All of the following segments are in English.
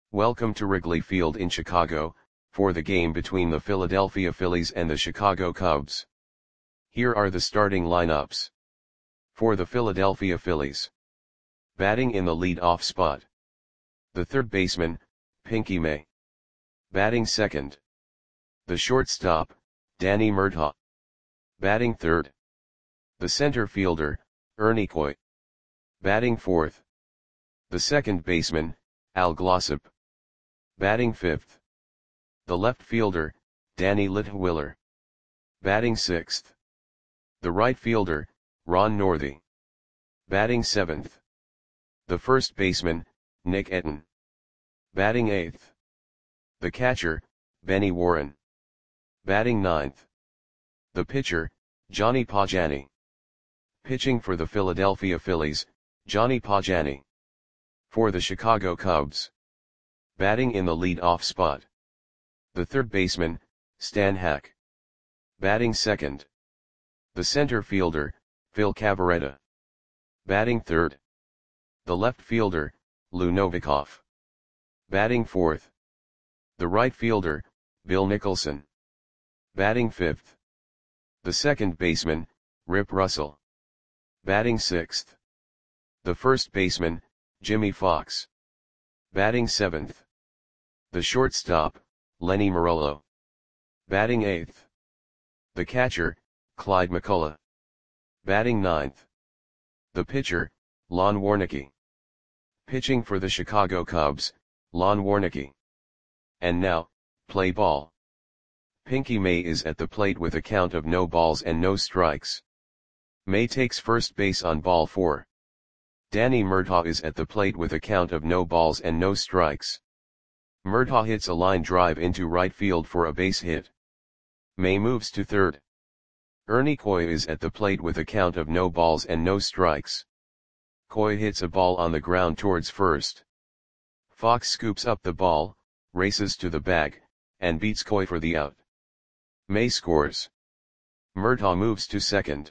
Welcome to Wrigley Field in Chicago, for the game between the Philadelphia Phillies and the Chicago Cubs. Here are the starting lineups. For the Philadelphia Phillies. Batting in the lead-off spot. The third baseman, Pinky May. Batting second. The shortstop, Danny Murtaugh. Batting third. The center fielder, Ernie Coy. Batting fourth. The second baseman, Al Glossop. Batting fifth. The left fielder, Danny Litwiler. Batting sixth. The right fielder, Ron Northey. Batting seventh. The first baseman, Nick Etten. Batting eighth. The catcher, Benny Warren. Batting ninth. The pitcher, Johnny Pagani. Pitching for the Philadelphia Phillies, Johnny Pagani. For the Chicago Cubs. Batting in the lead-off spot. The third baseman, Stan Hack. Batting second. The center fielder, Phil Cavarretta. Batting third. The left fielder, Lou Novikoff. Batting fourth. The right fielder, Bill Nicholson. Batting fifth. The second baseman, Rip Russell. Batting sixth. The first baseman, Jimmy Fox. Batting seventh. The shortstop, Lenny Marolo. Batting eighth. The catcher, Clyde McCullough. Batting ninth. The pitcher, Lon Warneke. Pitching for the Chicago Cubs, Lon Warneke. And now, play ball. Pinky May is at the plate with a count of no balls and no strikes. May takes first base on ball 4. Danny Murtaugh is at the plate with a count of no balls and no strikes. Murtaugh hits a line drive into right field for a base hit. May moves to third. Ernie Coy is at the plate with a count of no balls and no strikes. Coy hits a ball on the ground towards first. Fox scoops up the ball, races to the bag, and beats Coy for the out. May scores. Murtaugh moves to second.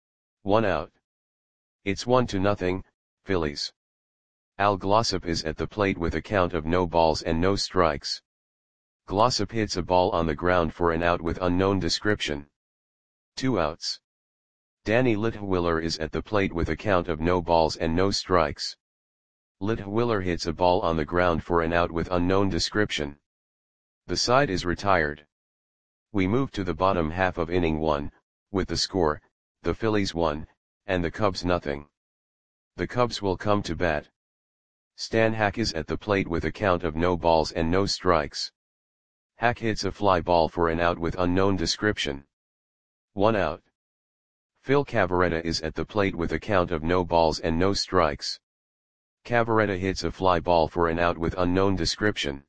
1 out. It's 1-0, Phillies. Al Glossop is at the plate with a count of no balls and no strikes. Glossop hits a ball on the ground for an out with unknown description. 2 outs. Danny Litwiler is at the plate with a count of no balls and no strikes. Litwiler hits a ball on the ground for an out with unknown description. The side is retired. We move to the bottom half of inning 1, with the score, the Phillies 1, and the Cubs nothing. The Cubs will come to bat. Stan Hack is at the plate with a count of no balls and no strikes. Hack hits a fly ball for an out with unknown description. 1 out. Phil Cavarretta is at the plate with a count of no balls and no strikes. Cavarretta hits a fly ball for an out with unknown description.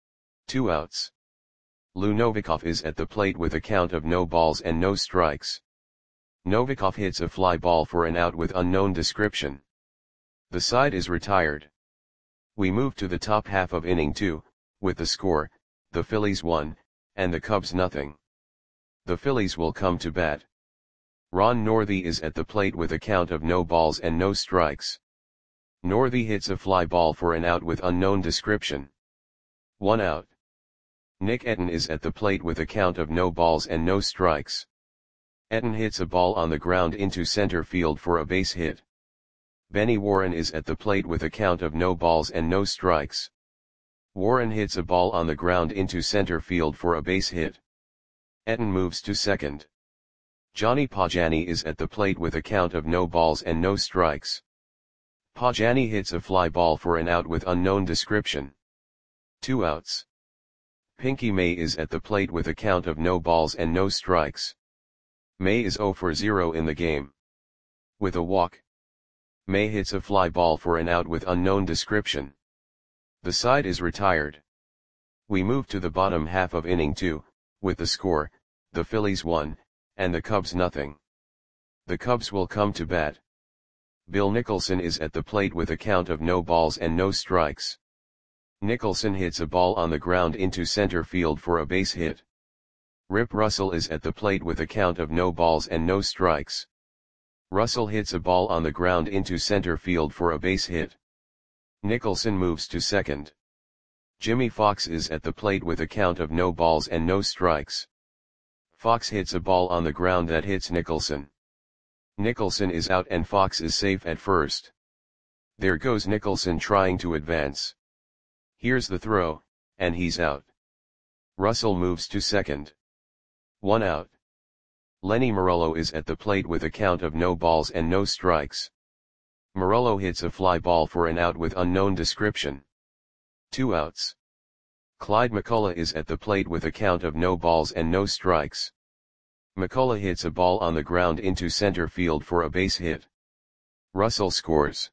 2 outs. Lou Novikoff is at the plate with a count of no balls and no strikes. Novikoff hits a fly ball for an out with unknown description. The side is retired. We move to the top half of inning 2, with the score, the Phillies 1, and the Cubs nothing. The Phillies will come to bat. Ron Northey is at the plate with a count of no balls and no strikes. Northey hits a fly ball for an out with unknown description. 1 out. Nick Etten is at the plate with a count of no balls and no strikes. Etten hits a ball on the ground into center field for a base hit. Benny Warren is at the plate with a count of no balls and no strikes. Warren hits a ball on the ground into center field for a base hit. Etten moves to second. Johnny Pagani is at the plate with a count of no balls and no strikes. Pagani hits a fly ball for an out with unknown description. 2 outs. Pinky May is at the plate with a count of no balls and no strikes. May is 0 for 0 in the game. With a walk. May hits a fly ball for an out with unknown description. The side is retired. We move to the bottom half of inning 2, with the score, the Phillies 1, and the Cubs nothing. The Cubs will come to bat. Bill Nicholson is at the plate with a count of no balls and no strikes. Nicholson hits a ball on the ground into center field for a base hit. Rip Russell is at the plate with a count of no balls and no strikes. Russell hits a ball on the ground into center field for a base hit. Nicholson moves to second. Jimmy Fox is at the plate with a count of no balls and no strikes. Fox hits a ball on the ground that hits Nicholson. Nicholson is out and Fox is safe at first. There goes Nicholson trying to advance. Here's the throw, and he's out. Russell moves to second. 1 out. Lenny Morello is at the plate with a count of no balls and no strikes. Morello hits a fly ball for an out with unknown description. 2 outs. Clyde McCullough is at the plate with a count of no balls and no strikes. McCullough hits a ball on the ground into center field for a base hit. Russell scores.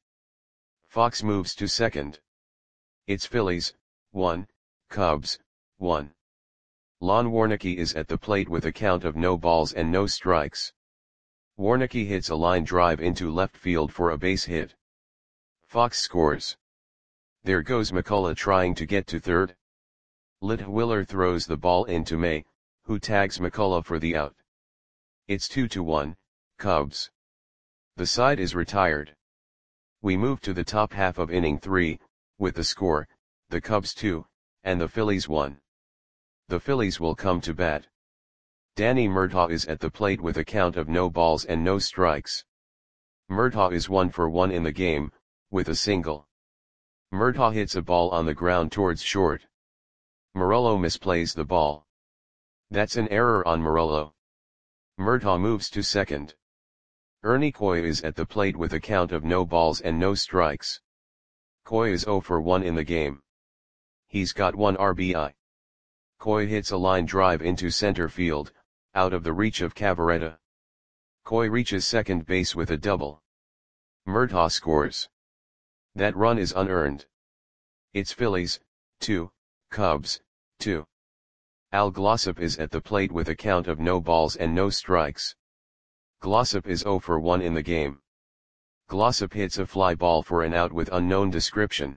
Fox moves to second. It's Phillies, 1, Cubs, 1. Lon Warnecke is at the plate with a count of no balls and no strikes. Warnecke hits a line drive into left field for a base hit. Fox scores. There goes McCullough trying to get to third. Litwiller throws the ball into May, who tags McCullough for the out. It's 2-1, Cubs. The side is retired. We move to the top half of inning 3, with the score, the Cubs 2, and the Phillies 1. The Phillies will come to bat. Danny Murtaugh is at the plate with a count of no balls and no strikes. Murtaugh is 1 for 1 in the game, with a single. Murtaugh hits a ball on the ground towards short. Morello misplays the ball. That's an error on Morello. Murtaugh moves to second. Ernie Coy is at the plate with a count of no balls and no strikes. Coy is 0 for 1 in the game. He's got 1 RBI. Coy hits a line drive into center field, out of the reach of Cavaretta. Coy reaches second base with a double. Murtaugh scores. That run is unearned. It's Phillies, 2, Cubs, 2. Al Glossop is at the plate with a count of no balls and no strikes. Glossop is 0 for 1 in the game. Glossop hits a fly ball for an out with unknown description.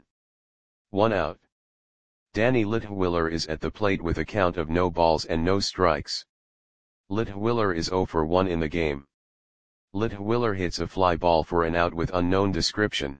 1 out. Danny Litwiller is at the plate with a count of no balls and no strikes. Litwiller is 0 for 1 in the game. Litwiller hits a fly ball for an out with unknown description.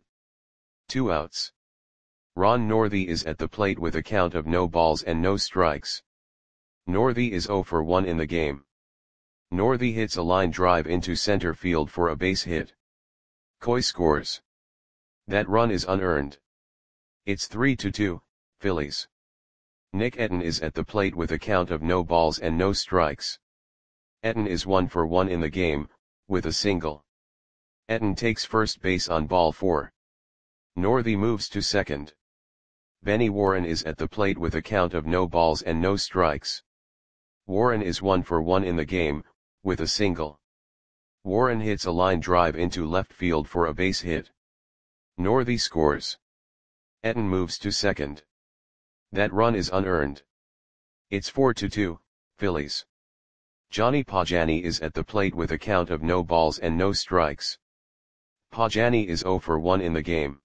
2 outs. Ron Northey is at the plate with a count of no balls and no strikes. Northey is 0 for 1 in the game. Northey hits a line drive into center field for a base hit. Coy scores. That run is unearned. It's 3-2, Phillies. Nick Etten is at the plate with a count of no balls and no strikes. Etten is 1 for 1 in the game, with a single. Etten takes first base on ball 4. Northey moves to second. Benny Warren is at the plate with a count of no balls and no strikes. Warren is 1 for 1 in the game, with a single. Warren hits a line drive into left field for a base hit. Northey scores. Etten moves to second. That run is unearned. It's 4-2, Phillies. Johnny Pagani is at the plate with a count of no balls and no strikes. Pagani is 0 for 1 in the game.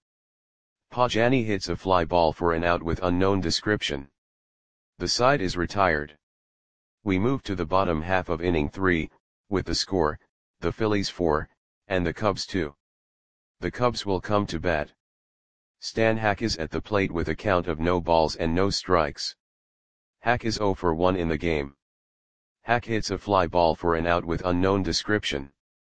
Pagani hits a fly ball for an out with unknown description. The side is retired. We move to the bottom half of inning 3, with the score, the Phillies 4, and the Cubs 2. The Cubs will come to bat. Stan Hack is at the plate with a count of no balls and no strikes. Hack is 0 for 1 in the game. Hack hits a fly ball for an out with unknown description.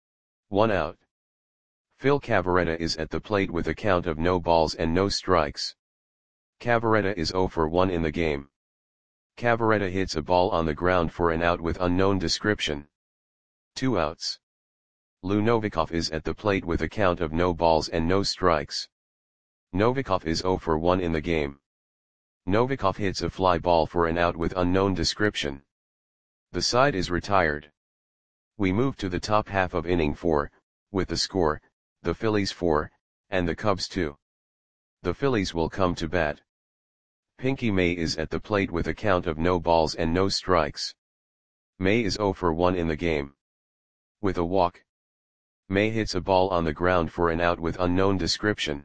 1 out. Phil Cavaretta is at the plate with a count of no balls and no strikes. Cavaretta is 0 for 1 in the game. Cavaretta hits a ball on the ground for an out with unknown description. 2 outs. Lou Novikov is at the plate with a count of no balls and no strikes. Novikov is 0 for 1 in the game. Novikov hits a fly ball for an out with unknown description. The side is retired. We move to the top half of inning 4, with the score, the Phillies 4, and the Cubs 2. The Phillies will come to bat. Pinky May is at the plate with a count of no balls and no strikes. May is 0 for 1 in the game. With a walk. May hits a ball on the ground for an out with unknown description.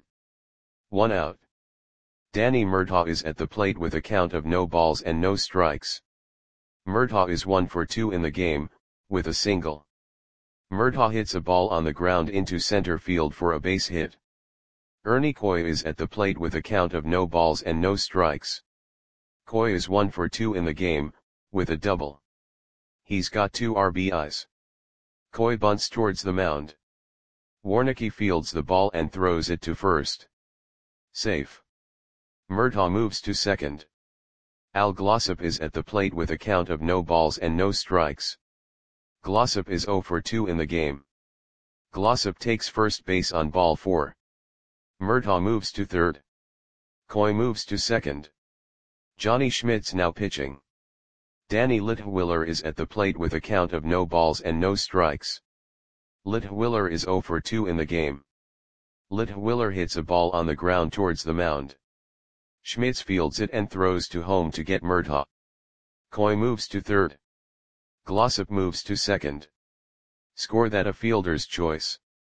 1 out. Danny Murtaugh is at the plate with a count of no balls and no strikes. Murtaugh is 1 for 2 in the game, with a single. Murtaugh hits a ball on the ground into center field for a base hit. Ernie Coy is at the plate with a count of no balls and no strikes. Coy is 1 for 2 in the game, with a double. He's got 2 RBIs. Coy bunts towards the mound. Warneke fields the ball and throws it to first. Safe. Murtaugh moves to second. Al Glossop is at the plate with a count of no balls and no strikes. Glossop is 0 for 2 in the game. Glossop takes first base on ball 4. Murtaugh moves to third. Coy moves to second. Johnny Schmidt's now pitching. Danny Litwiller is at the plate with a count of no balls and no strikes. Litwiller is 0 for 2 in the game. Litwiller hits a ball on the ground towards the mound. Schmitz fields it and throws to home to get Murtaugh. Coy moves to third. Glossop moves to second. Score that a fielder's choice.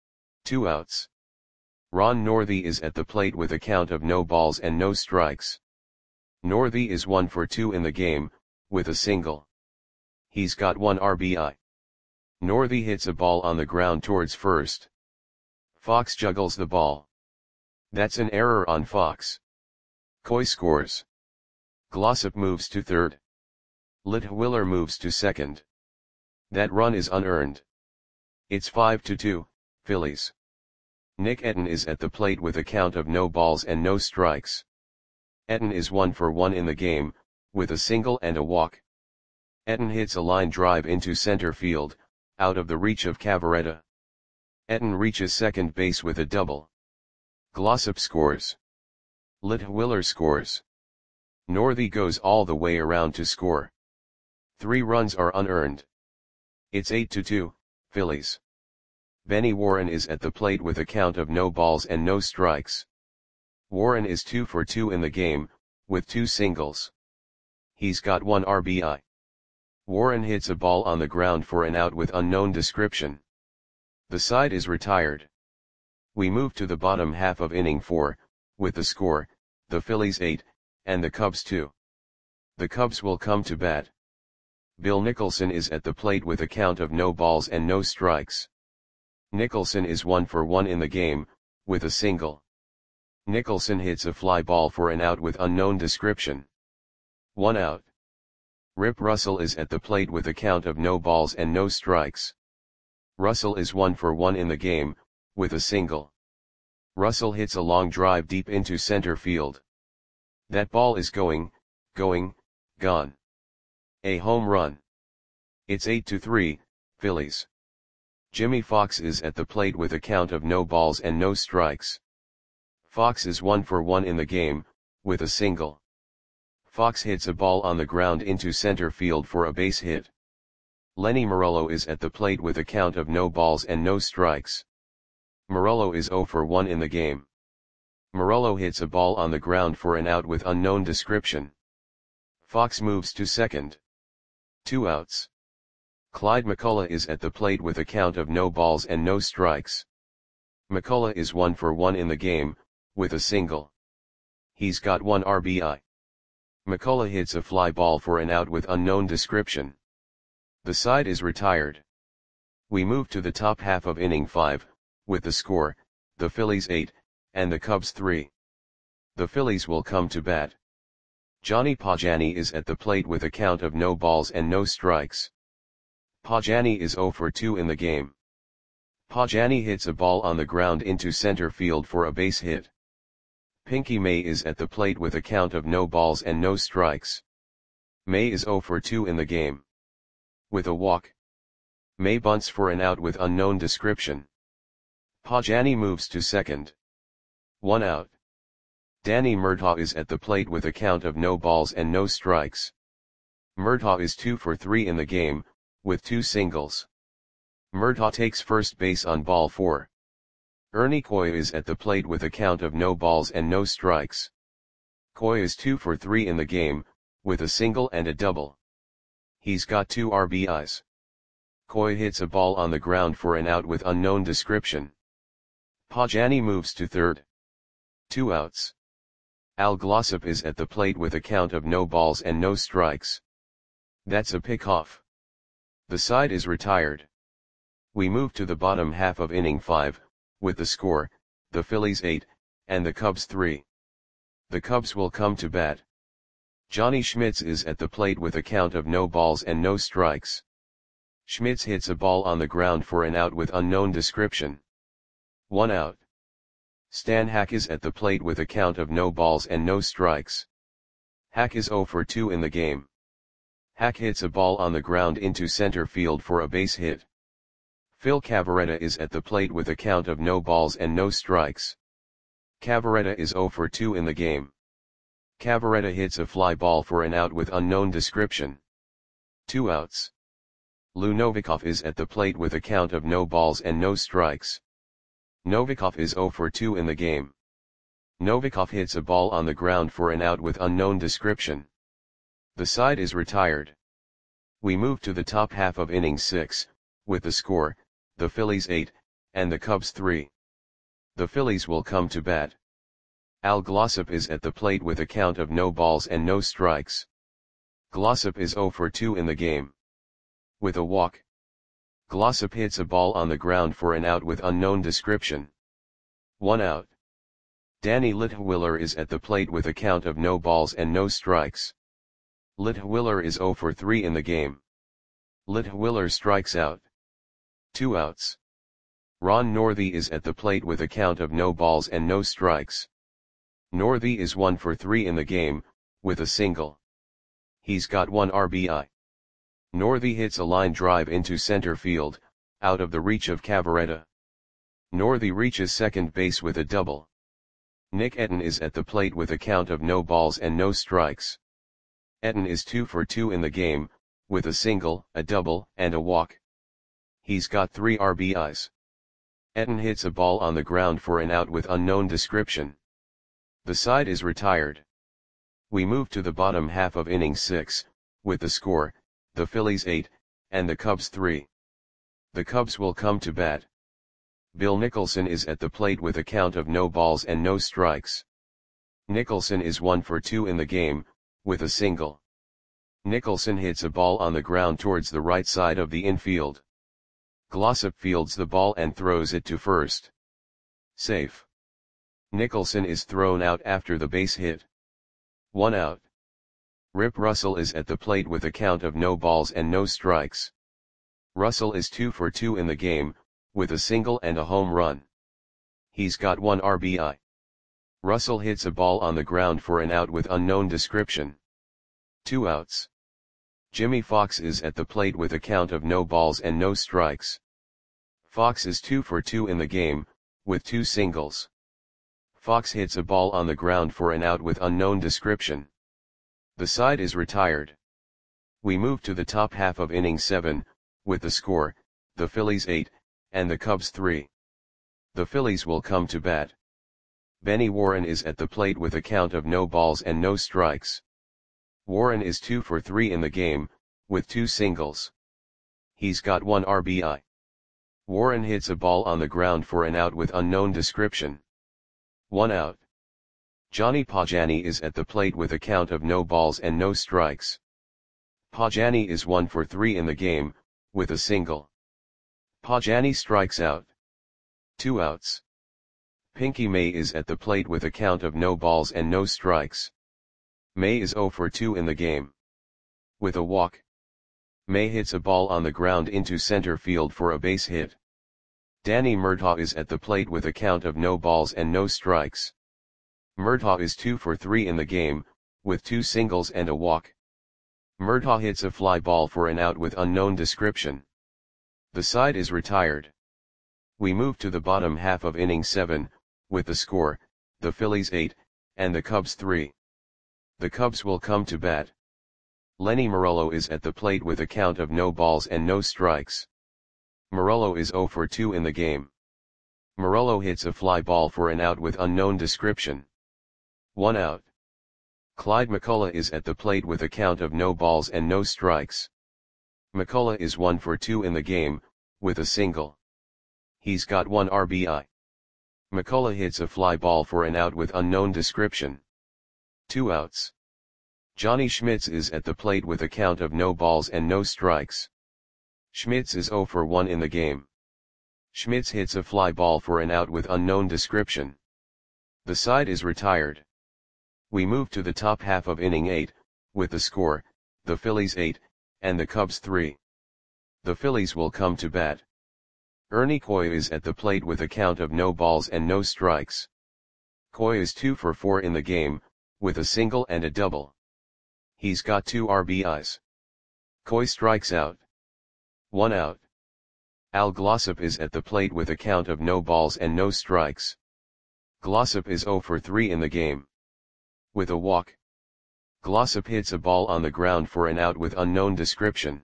2 outs. Ron Northey is at the plate with a count of no balls and no strikes. Northey is 1 for 2 in the game, with a single. He's got 1 RBI. Northey hits a ball on the ground towards first. Fox juggles the ball. That's an error on Fox. Coy scores. Glossop moves to third. Litwiller moves to second. That run is unearned. It's 5-2, Phillies. Nick Etten is at the plate with a count of no balls and no strikes. Etten is 1 for 1 in the game, with a single and a walk. Etten hits a line drive into center field, out of the reach of Cavaretta. Etten reaches second base with a double. Glossop scores. Litwiller scores. Northey goes all the way around to score. 3 runs are unearned. It's 8-2, Phillies. Benny Warren is at the plate with a count of no balls and no strikes. Warren is 2 for 2 in the game, with 2 singles. He's got 1 RBI. Warren hits a ball on the ground for an out with unknown description. The side is retired. We move to the bottom half of inning 4, with the score, the Phillies 8, and the Cubs 2. The Cubs will come to bat. Bill Nicholson is at the plate with a count of no balls and no strikes. Nicholson is 1 for 1 in the game, with a single. Nicholson hits a fly ball for an out with unknown description. 1 out. Rip Russell is at the plate with a count of no balls and no strikes. Russell is 1 for 1 in the game, with a single. Russell hits a long drive deep into center field. That ball is going, gone. A home run. It's 8-3, Phillies. Jimmy Fox is at the plate with a count of no balls and no strikes. Fox is 1 for 1 in the game, with a single. Fox hits a ball on the ground into center field for a base hit. Lenny Morello is at the plate with a count of no balls and no strikes. Morello is 0 for 1 in the game. Morello hits a ball on the ground for an out with unknown description. Fox moves to second. 2 outs. Clyde McCullough is at the plate with a count of no balls and no strikes. McCullough is 1 for 1 in the game, with a single. He's got 1 RBI. McCullough hits a fly ball for an out with unknown description. The side is retired. We move to the top half of inning 5, with the score, the Phillies 8, and the Cubs 3. The Phillies will come to bat. Johnny Pagani is at the plate with a count of no balls and no strikes. Pagani is 0 for 2 in the game. Pagani hits a ball on the ground into center field for a base hit. Pinky May is at the plate with a count of no balls and no strikes. May is 0 for 2 in the game. With a walk. May bunts for an out with unknown description. Pagani moves to second. 1 out. Danny Murtaugh is at the plate with a count of no balls and no strikes. Murtaugh is 2 for 3 in the game, with 2 singles. Murtaugh takes first base on ball 4. Ernie Coy is at the plate with a count of no balls and no strikes. Coy is 2 for 3 in the game, with a single and a double. He's got 2 RBIs. Coy hits a ball on the ground for an out with unknown description. Pagani moves to third. 2 outs. Al Glossop is at the plate with a count of no balls and no strikes. That's a pickoff. The side is retired. We move to the bottom half of inning 5, with the score, the Phillies 8, and the Cubs 3. The Cubs will come to bat. Johnny Schmitz is at the plate with a count of no balls and no strikes. Schmitz hits a ball on the ground for an out with unknown description. 1 out. Stan Hack is at the plate with a count of no balls and no strikes. Hack is 0 for 2 in the game. Hack hits a ball on the ground into center field for a base hit. Phil Cavarretta is at the plate with a count of no balls and no strikes. Cavarretta is 0 for 2 in the game. Cavarretta hits a fly ball for an out with unknown description. 2 outs. Lou Novikov is at the plate with a count of no balls and no strikes. Novikov is 0 for 2 in the game. Novikov hits a ball on the ground for an out with unknown description. The side is retired. We move to the top half of inning 6, with the score, the Phillies 8, and the Cubs 3. The Phillies will come to bat. Al Glossop is at the plate with a count of no balls and no strikes. Glossop is 0 for 2 in the game. With a walk, Glossop hits a ball on the ground for an out with unknown description. 1 out. Danny Litwiller is at the plate with a count of no balls and no strikes. Litwiller is 0 for 3 in the game. Litwiller strikes out. 2 outs. Ron Northey is at the plate with a count of no balls and no strikes. Northey is 1 for 3 in the game, with a single. He's got 1 RBI. Northey hits a line drive into center field, out of the reach of Cavarretta. Northey reaches second base with a double. Nick Etten is at the plate with a count of no balls and no strikes. Etten is 2 for 2 in the game, with a single, a double, and a walk. He's got 3 RBIs. Etten hits a ball on the ground for an out with unknown description. The side is retired. We move to the bottom half of inning 6, with the score, the Phillies 8, and the Cubs 3. The Cubs will come to bat. Bill Nicholson is at the plate with a count of no balls and no strikes. Nicholson is 1 for 2 in the game, with a single. Nicholson hits a ball on the ground towards the right side of the infield. Glossop fields the ball and throws it to first. Safe. Nicholson is thrown out after the base hit. 1 out. Rip Russell is at the plate with a count of no balls and no strikes. Russell is 2 for 2 in the game, with a single and a home run. He's got 1 RBI. Russell hits a ball on the ground for an out with unknown description. 2 outs. Jimmy Fox is at the plate with a count of no balls and no strikes. Fox is 2 for 2 in the game, with 2 singles. Fox hits a ball on the ground for an out with unknown description. The side is retired. We move to the top half of inning 7, with the score, the Phillies 8, and the Cubs 3. The Phillies will come to bat. Benny Warren is at the plate with a count of no balls and no strikes. Warren is 2 for 3 in the game, with 2 singles. He's got 1 RBI. Warren hits a ball on the ground for an out with unknown description. 1 out. Johnny Pajani is at the plate with a count of no balls and no strikes. Pajani is 1 for 3 in the game, with a single. Pajani strikes out. 2 outs. Pinky May is at the plate with a count of no balls and no strikes. May is 0 for 2 in the game. With a walk, May hits a ball on the ground into center field for a base hit. Danny Murtaugh is at the plate with a count of no balls and no strikes. Murtaugh is 2 for 3 in the game, with 2 singles and a walk. Murtaugh hits a fly ball for an out with unknown description. The side is retired. We move to the bottom half of inning 7, with the score, the Phillies 8, and the Cubs 3. The Cubs will come to bat. Lenny Morello is at the plate with a count of no balls and no strikes. Morello is 0 for 2 in the game. Morello hits a fly ball for an out with unknown description. 1 out. Clyde McCullough is at the plate with a count of no balls and no strikes. McCullough is 1 for 2 in the game, with a single. He's got 1 RBI. McCullough hits a fly ball for an out with unknown description. 2 outs. Johnny Schmitz is at the plate with a count of no balls and no strikes. Schmitz is 0 for 1 in the game. Schmitz hits a fly ball for an out with unknown description. The side is retired. We move to the top half of inning 8, with the score, the Phillies 8, and the Cubs 3. The Phillies will come to bat. Ernie Coy is at the plate with a count of no balls and no strikes. Coy is 2 for 4 in the game, with a single and a double. He's got 2 RBIs. Coy strikes out. 1 out. Al Glossop is at the plate with a count of no balls and no strikes. Glossop is 0 for 3 in the game. With a walk. Glossop hits a ball on the ground for an out with unknown description.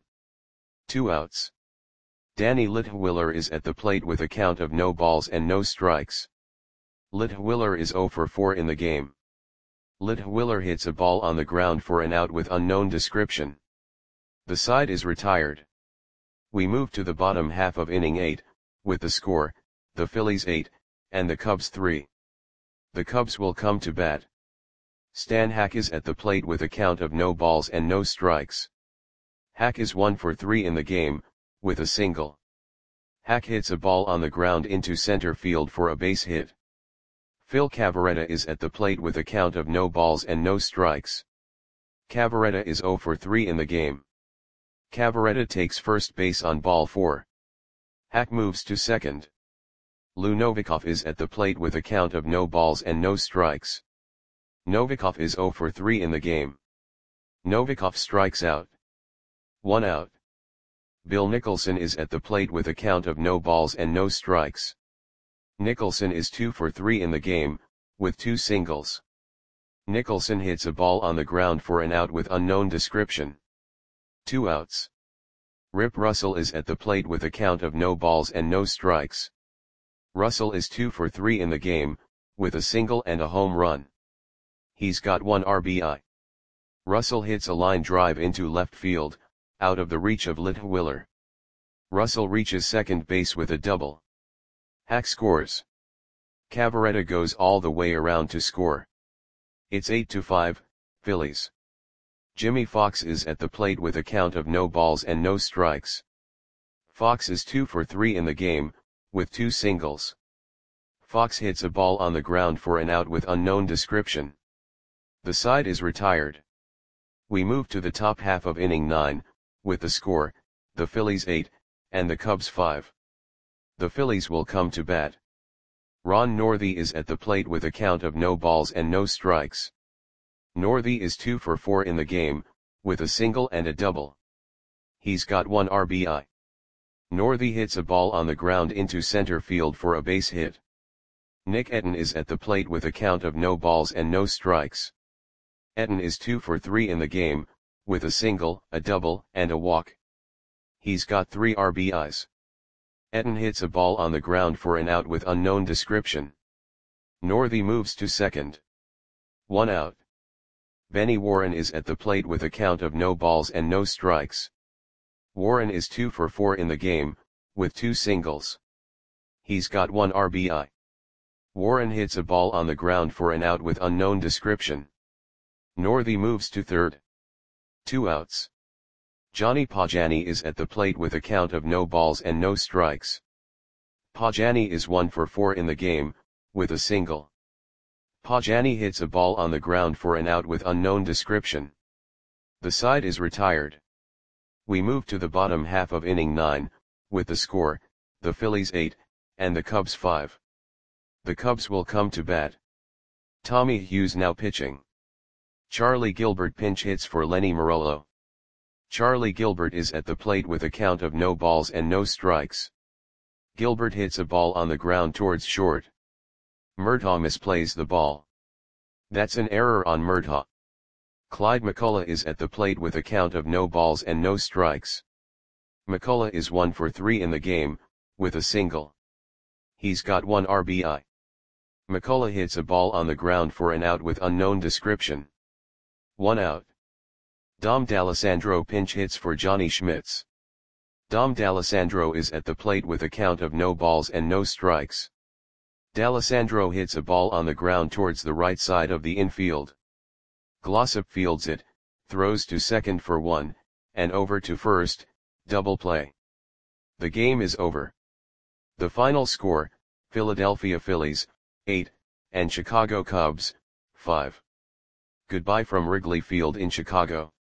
2 outs. Danny Litwiller is at the plate with a count of no balls and no strikes. Litwiller is 0 for 4 in the game. Litwiller hits a ball on the ground for an out with unknown description. The side is retired. We move to the bottom half of inning 8, with the score, the Phillies 8, and the Cubs 3. The Cubs will come to bat. Stan Hack is at the plate with a count of no balls and no strikes. Hack is 1 for 3 in the game, with a single. Hack hits a ball on the ground into center field for a base hit. Phil Cavarretta is at the plate with a count of no balls and no strikes. Cavarretta is 0 for 3 in the game. Cavarretta takes first base on ball 4. Hack moves to second. Lou Novikov is at the plate with a count of no balls and no strikes. Novikov is 0 for 3 in the game. Novikov strikes out. 1 out. Bill Nicholson is at the plate with a count of no balls and no strikes. Nicholson is 2 for 3 in the game, with 2 singles. Nicholson hits a ball on the ground for an out with unknown description. 2 outs. Rip Russell is at the plate with a count of no balls and no strikes. Russell is 2 for 3 in the game, with a single and a home run. He's got 1 RBI. Russell hits a line drive into left field, out of the reach of Litwiller. Russell reaches second base with a double. Hack scores. Cavarretta goes all the way around to score. It's 8-5, Phillies. Jimmy Fox is at the plate with a count of no balls and no strikes. Fox is 2 for 3 in the game, with 2 singles. Fox hits a ball on the ground for an out with unknown description. The side is retired. We move to the top half of inning 9, with the score, the Phillies 8, and the Cubs 5. The Phillies will come to bat. Ron Northey is at the plate with a count of no balls and no strikes. Northey is 2 for 4 in the game, with a single and a double. He's got 1 RBI. Northey hits a ball on the ground into center field for a base hit. Nick Etten is at the plate with a count of no balls and no strikes. Etten is 2 for 3 in the game, with a single, a double, and a walk. He's got 3 RBIs. Etten hits a ball on the ground for an out with unknown description. Northey moves to second. 1 out. Benny Warren is at the plate with a count of no balls and no strikes. Warren is 2 for 4 in the game, with 2 singles. He's got 1 RBI. Warren hits a ball on the ground for an out with unknown description. Northey moves to third. 2 outs. Johnny Pajani is at the plate with a count of no balls and no strikes. Pajani is 1 for 4 in the game, with a single. Pajani hits a ball on the ground for an out with unknown description. The side is retired. We move to the bottom half of inning 9, with the score, the Phillies 8, and the Cubs 5. The Cubs will come to bat. Tommy Hughes now pitching. Charlie Gilbert pinch hits for Lenny Marolo. Charlie Gilbert is at the plate with a count of no balls and no strikes. Gilbert hits a ball on the ground towards short. Murtaugh misplays the ball. That's an error on Murtaugh. Clyde McCullough is at the plate with a count of no balls and no strikes. McCullough is 1 for 3 in the game, with a single. He's got 1 RBI. McCullough hits a ball on the ground for an out with unknown description. 1 out. Dom D'Alessandro pinch hits for Johnny Schmitz. Dom D'Alessandro is at the plate with a count of no balls and no strikes. D'Alessandro hits a ball on the ground towards the right side of the infield. Glossop fields it, throws to second for 1, and over to first, double play. The game is over. The final score, Philadelphia Phillies, 8, and Chicago Cubs, 5. Goodbye from Wrigley Field in Chicago.